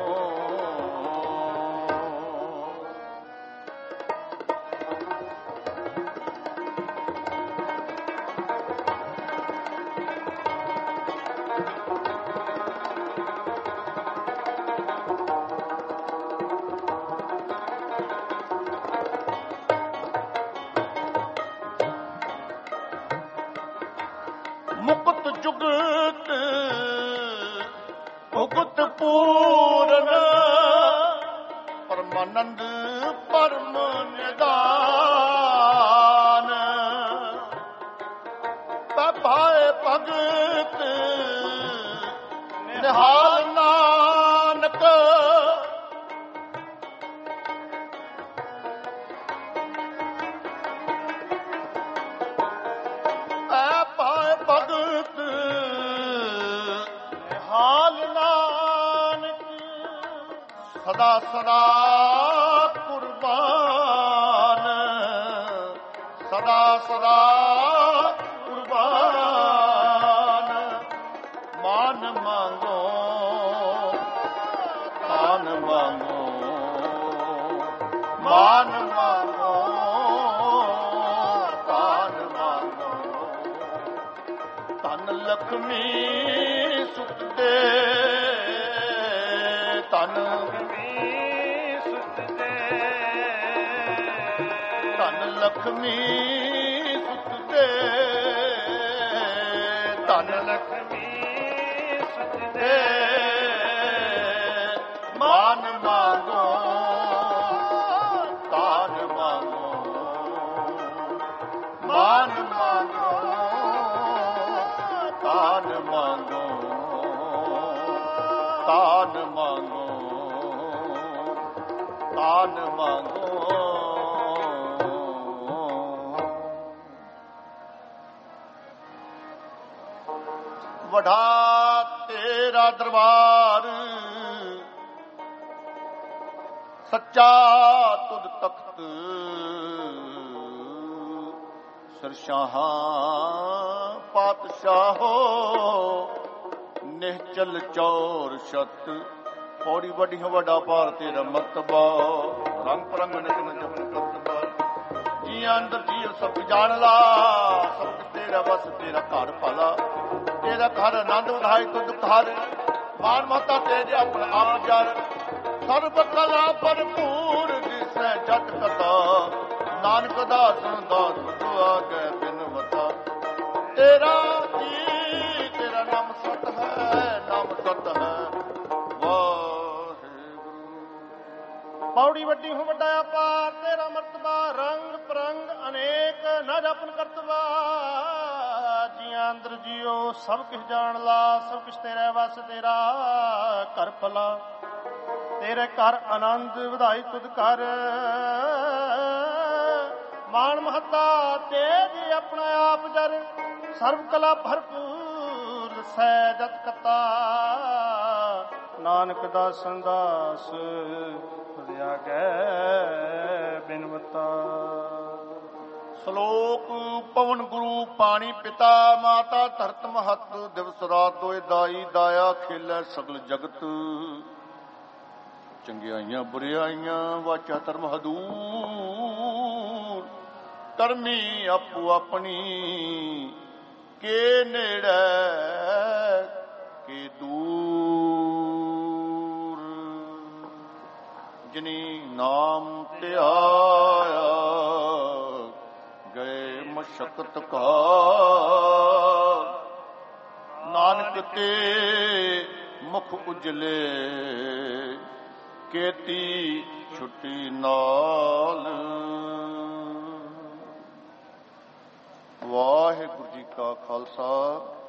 ਪਰਮਾਨੰਦ ਪਰਮ ਨਿਦਾਨ ਪਾਏ ਭਗਤ ਨਿਹਾਲ ਨਾਨਕ ਪਾਏ ਭਗਤ ਨਿਹਾਲ ਨਾਨਕ ਸਦਾ ਸਦਾ ਕੁਰਬਾਨ ਸਦਾ ਸਦਾ ਕੁਰਬਾਨ ਮਾਨ ਮੰਗੋ ਤਾਨ ਮੰਗੋ ਮਾਨ ਮੰਗੋ ਤਾਨ ਮੰਗੋ ਧਨ ਲਖਮੀ ਸੁਖ ਦੇ ਧਨ ਲਖਮੀ ਸੁਖ ਦੇ ਧਨ ਲਖਮੀ ਸੁਖ ਦੇ ਮਾਨ ਮੰਗੋ ਤਾਨ ਮੰਗੋ ਮਾਨ ਮੰਗੋ ਤਾਨ ਮੰਗੋ ਤਾਨ ਮੰਗੋ ਤਾਨ ਮੰਗੋ ਵਢਾ ਤੇਰਾ ਦਰਬਾਰ ਸੱਚਾ ਤੁਧ ਤਖਤ ਸਰਸ਼ਾਹਾਂ ਪਾਤਸ਼ਾਹੋ ਨਿਹਚਲ ਚੌਰ ਛਤ ਪੌੜੀ ਵੱਡੀ ਵੱਡਾ ਭਾਰ ਤੇਰਾ ਮਰਤਬਾ ਰੰਗ ਪਰੰਗ ਨਿਤਨ ਜਪਨ ਕਰਤਬਾ ਜੀਆਂ ਅੰਦਰ ਜੀਵ ਸਭ ਜਾਣ ਲਾ ਸਭ ਤੇਰਾ ਬਸ ਤੇਰਾ ਘਰ ਪਾਲਾ ਤੇਰਾ ਘਰ ਆਨੰਦ ਵਧਾਈ ਤੁਧ ਘਰ ਮਾਨ ਮਹਤਾ ਤੇਰੇ ਆਪਣਾ ਆਪ ਜਰ ਸਰਬ ਕਲਾ ਭਰਪੂਰ ਦਿਸੈ ਜਟ ਕਥਾ ਨਾਨਕ ਦਾਸਨ ਦਾਸ ਦੁਆ ਕੇ ਬਿਨ ਵਤਾ ਤੇਰਾ ਜੀ ਤੇਰਾ ਨਾਮ ਸਤ ਹੈ ਨਾਮ ਸਤ ਹੈ ਵਾਹਿਗੁਰੂ ਪੌੜੀ ਵੱਡੀ ਹੋ ਵੱਡਾ ਅਪਾਰ ਤੇਰਾ ਮਰਤਬਾ ਰੰਗ ਪਰੰਗ ਅਨੇਕ ਨਾ ਜਪਨ ਕਰਤਵਾ ਜੀਆਂ ਅੰਦਰ ਜੀਓ ਸਭ ਕੁਛ ਜਾਣ ਲਾ ਸਭ ਕੁਛ ਤੇਰਾ ਵਸ ਤੇਰਾ ਘਰ ਭਲਾ ਤੇਰੇ ਘਰ ਆਨੰਦ ਵਧਾਈ ਤੁਧ ਕਰ ਮਾਨ ਮਹੱਤਾ ਤੇਰੀ ਆਪਣਾ ਆਪ ਜਰ ਸਰਬ ਕਲਾ ਭਰਪੂਰ ਸਹਿਜਤ ਕਤਾ ਨਾਨਕ ਦਾਸਨ ਦਾਸ ਲਿਆ ਗੈ ਬਿਨਵਤਾ ਸ਼ਲੋਕ ਪਵਨ ਗੁਰੂ ਪਾਣੀ ਪਿਤਾ ਮਾਤਾ ਧਰਤ ਮਹਤ ਦਿਵਸ ਰਾਤ ਦੋਇ ਦਾਈ ਦਾਇਆ ਖੇਲੇ ਸਗਲ ਜਗਤ ਚੰਗਿਆਈਆਂ ਬੁਰਿਆਈਆਂ ਵਾਚਾ ਧਰਮ ਹਦੂਰ ਕਰਮੀ ਆਪੋ ਆਪਣੀ ਕੇ ਨੇੜੇ ਕੇ ਦੂਰ ਜਿਨੀ ਨਾਮ ਧਿਆਇਆ ਗਏ ਮਸ਼ਕਤ ਕਾ ਨਾਨਕ ਤੇ ਮੁਖ ਉਜਲੇ ਕੇਤੀ ਛੁੱਟੀ ਨਾਲ ਵਾਹਿਗੁਰੂ ਜੀ ਕਾ ਖਾਲਸਾ